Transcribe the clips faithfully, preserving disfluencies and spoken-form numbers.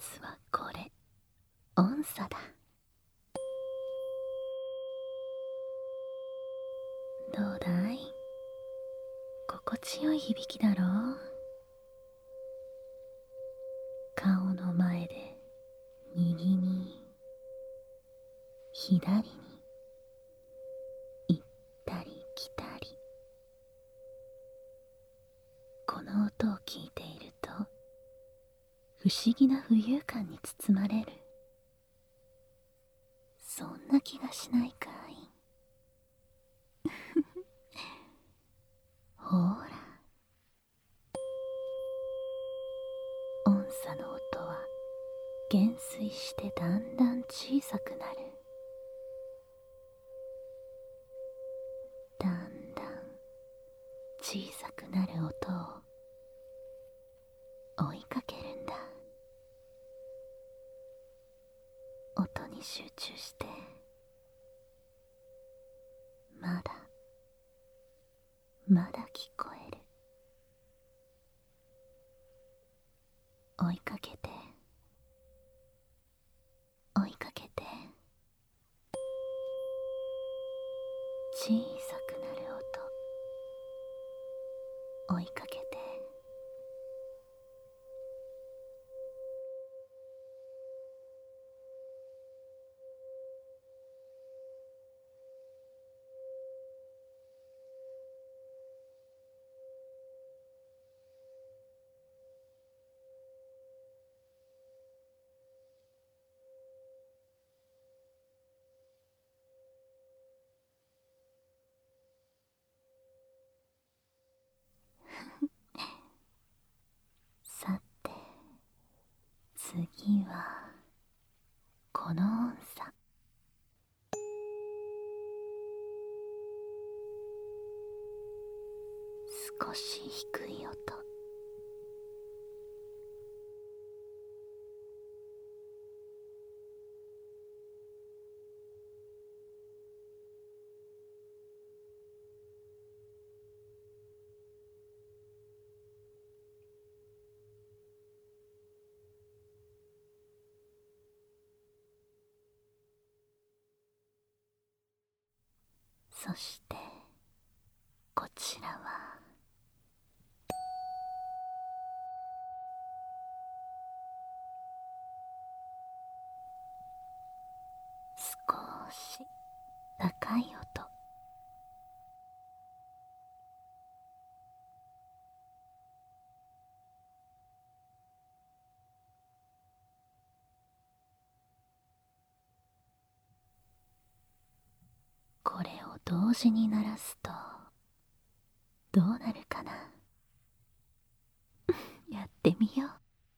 ずはこれ、音叉だ。どうだい？心地よい響きだろう？顔の前で右に左に行ったり来たり、この音を聞いていると不思議な浮遊感に包まれる。そんな気がしないかい？ほら、音叉の音は減衰してだんだん小さくなる。だんだん小さくなる音を追いかけるんだ。音に集中して、まだまだ聞こえる。追いかけて追いかけて、小さくなる音、追いかけて、さて次はこの音叉。少し低い音、そしてこちらは少し高い音。これを同時に鳴らすとどうなるかな？やってみよう。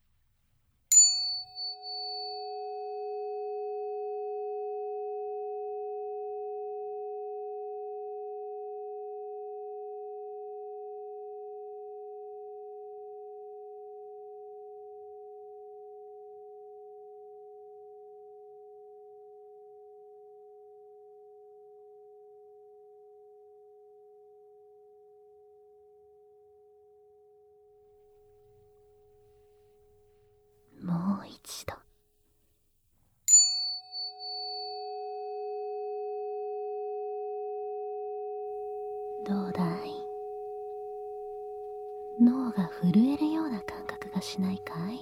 もう一度。どうだい？脳が震えるような感覚がしないかい？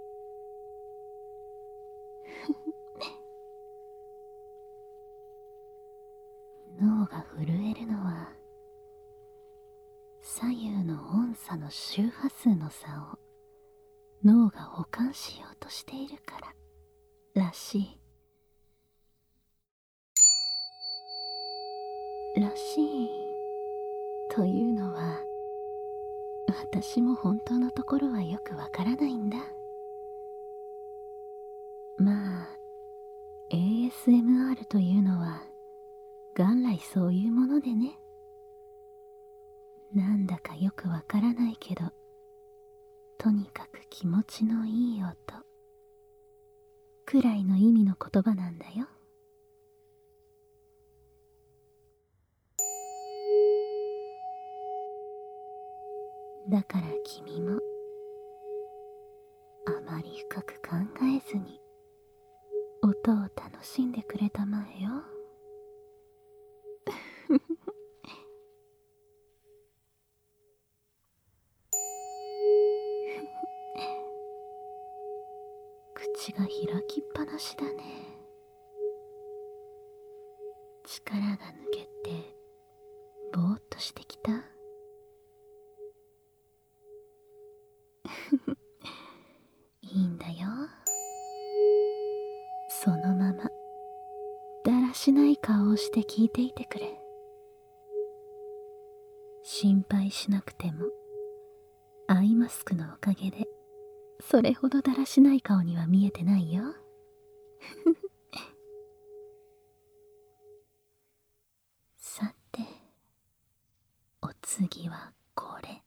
脳が震えるのは左右の音叉の周波数の差を脳が補完しようとしているかららしい。らしいというのは、私も本当のところはよくわからないんだ。まあ エーエスエムアール というのは元来そういうものでね。なんだかよくわからないけど、とにかく気持ちのいい音くらいの意味の言葉なんだよ。だから君もあまり深く考楽しんでくれたまえよ。口が開きっぱなしだね。力が抜けてぼーっとしてきた。いいんだよ。そのままだらしない顔をして聞いていてくれ。心配しなくてもアイマスクのおかげでそれほどだらしない顔には見えてないよ。さて、お次はこれ。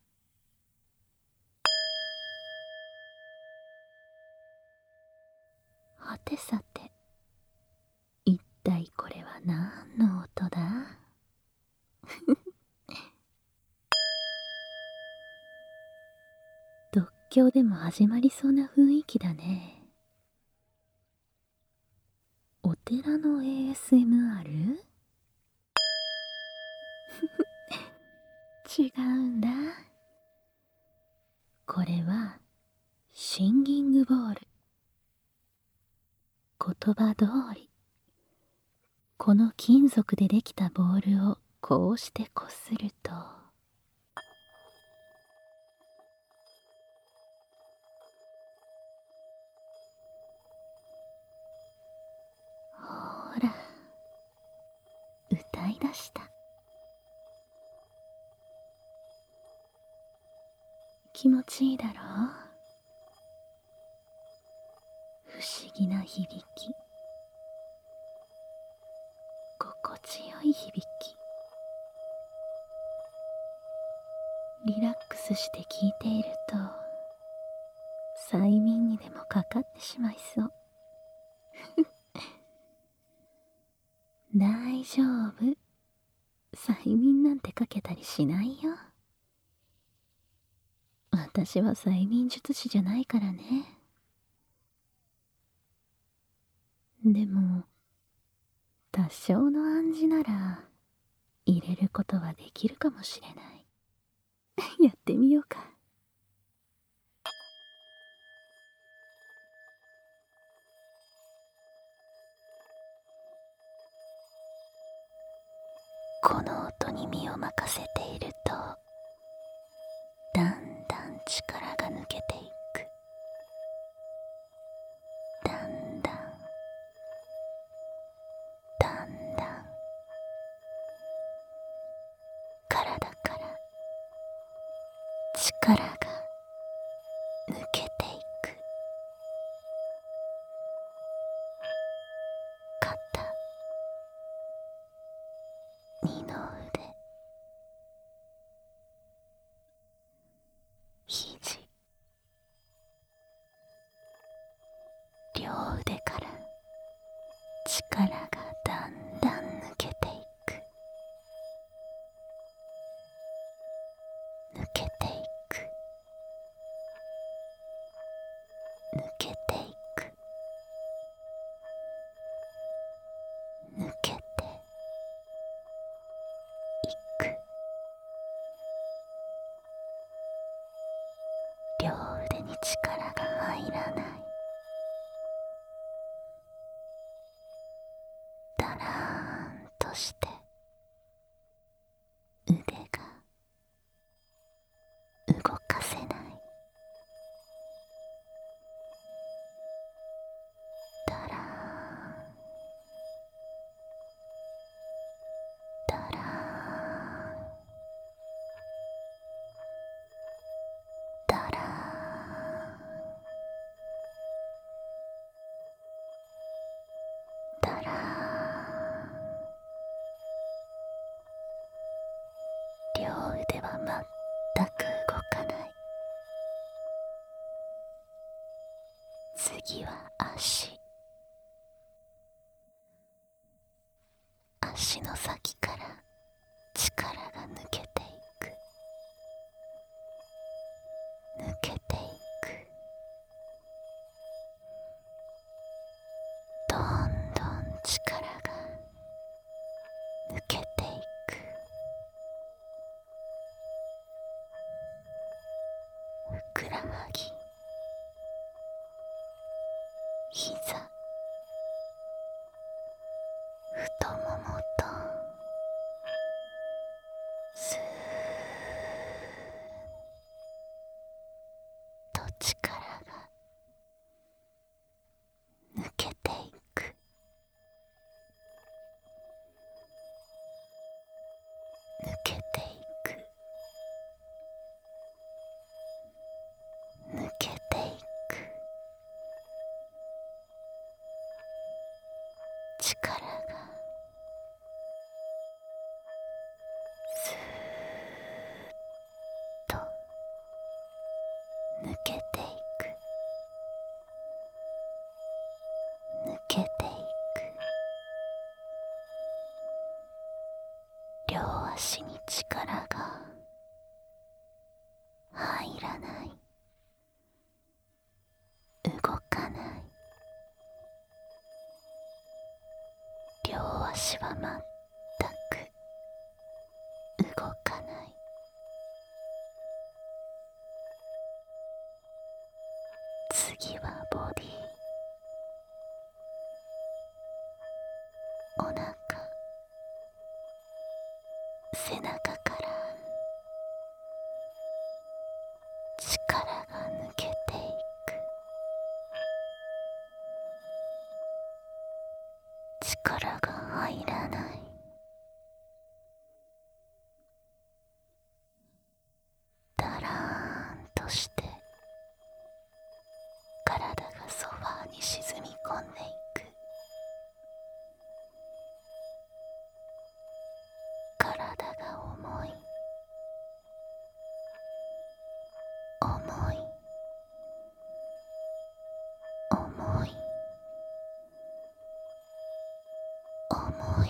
はてさて、一体これは何の音だ？独協でも始まりそうな雰囲気だね。お寺の エーエスエムアール？ 違うんだ。これはシンギングボール。言葉通り、この金属でできたボールをこうしてこすると、ほら、歌い出した。気持ちいいだろう？不思議な響き、心地よい響き。リラックスして聞いていると催眠にでもかかってしまいそう。大丈夫、催眠なんてかけたりしないよ。私は催眠術師じゃないからね。でも多少の暗示なら入れることはできるかもしれない。やってみようか。この音に身を任せているとだんだん力が抜けていく。だんだんだんだん体から力が抜けていく。肩、二の腕、肘、両腕から力がだんだん抜けていく。抜けていく。抜けていく。抜けていく。両腕に力が入らない。だらーんとして腕が動かせない。だらーん、だらーん、だらーん、だらーん。両腕は全く動かない。次は足。足の先から力が抜けていく。抜けていく。どんどんぎ、膝、太ももとスーッと力が抜けていく、抜けていく、抜けていく、力がスーッと抜けていく、抜けていく、両足に力が入らない、動かない、両足はまったく動かない。次はボディ、お腹、背中から力が抜けていく、力が入らない。だらーんとして体がソファーに沈み込んでいく、体が重い、重い、重い、重い、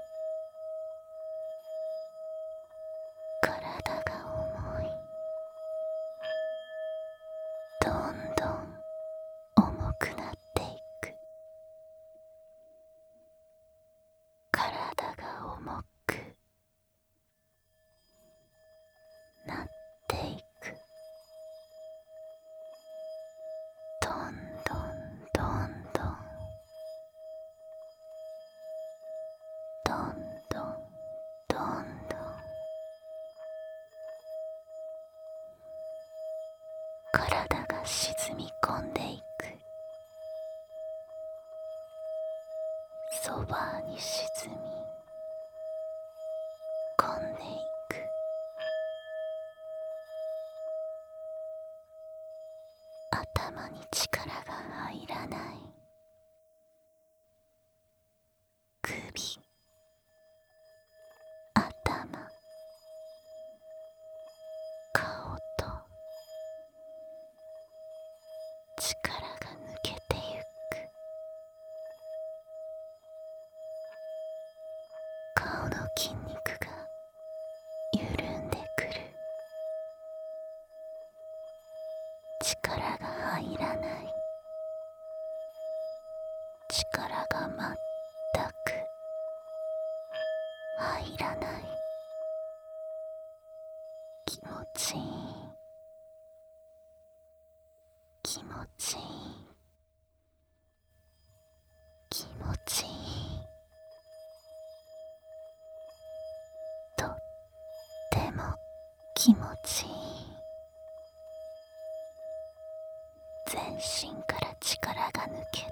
体が重い、どんどん重くなっていく、体が重くなっていく、どんどんどんどんどんどんどんどん体が沈み込んでいく、そばに沈み込んでいく、頭に力が入らない、首、頭、顔と力が抜けてゆく、顔の筋肉が緩んでくる、力が入らない、力がまったく入らない、気持ちいい、気持ちいい、気持ちいい、とっても気持ちいい、全身から力が抜けて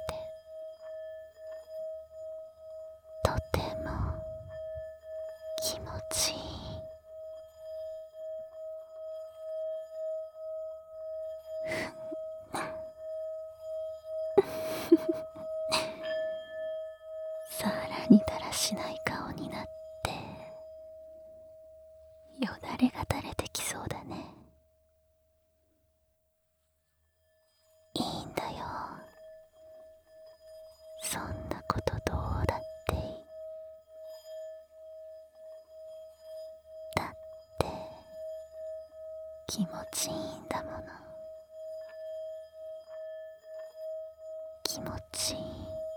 とても気持ちいい。さらにだらしない顔になってよだれが垂れてきそうだね。いいんだよ、そんなことどうだっていい。だって気持ちいいんだもの。気持ちいい、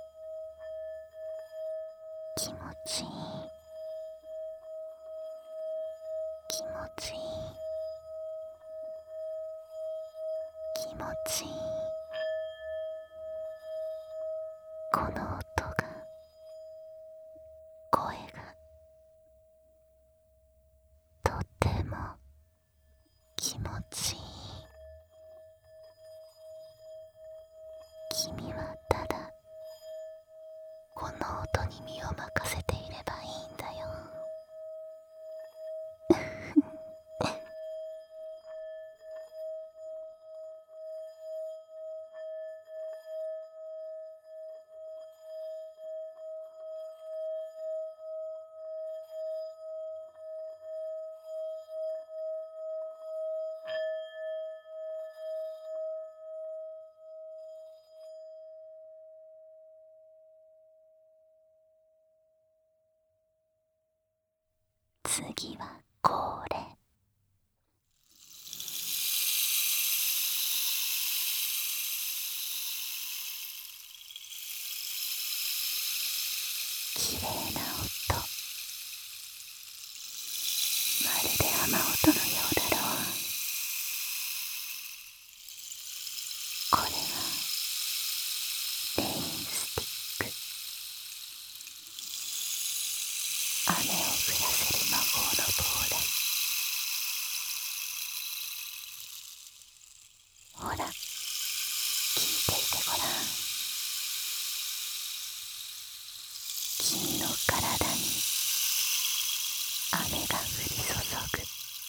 気持ちいい、気持ちいい、 気持ちいい。この音が、声がとても気持ちいい。君はただこの音に身を任せていればいいんだよ。次はこれ。きれいな音、まるで雨音のようだろう。これはレインスティック。雨を降らせる魔法の棒だ。ほら、聞いていてごらん。君の体に雨が降り注ぐ。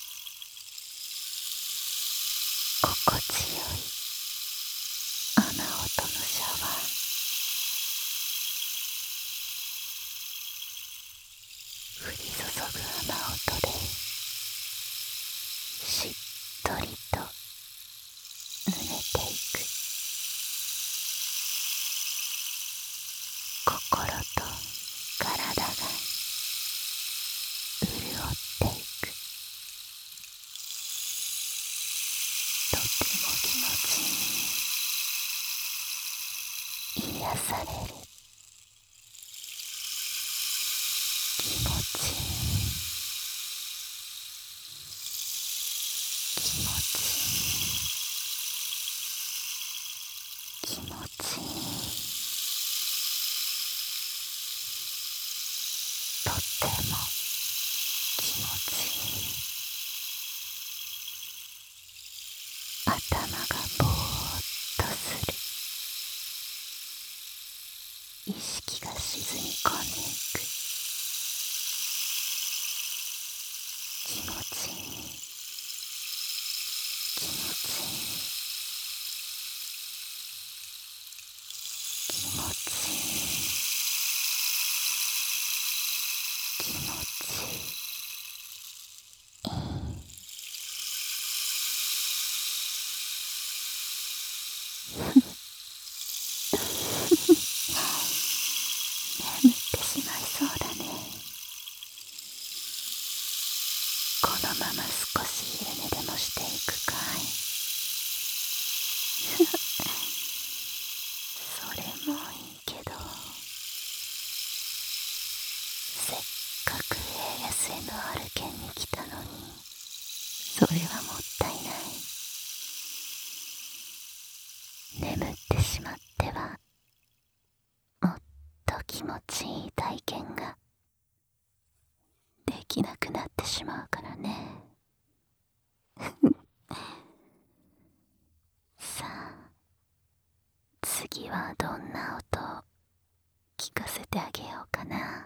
心地よい雨音のシャワー。降り注ぐ雨音でしっとりと濡れていく。心と体が潤っていく。とても気持ちいい。癒される。気持ちいい。気持ちいい。気持ちいい。とっても気持ちいい。頭がぼーっとする。意識が沈み込んでいく。気持ちいい。気持ちいい。気持ちいい。気持ちいい。眠ってしまいそうだね。このまま少し昼寝でもしていくかい。それもいいけど、せっかく エーエスエヌアール 圏に来たのに、それはもったいない。眠ってしまってはもっと気持ちいい体験ができなくなってしまうからね。さあ、次はどんな音を聞かせてあげようかな。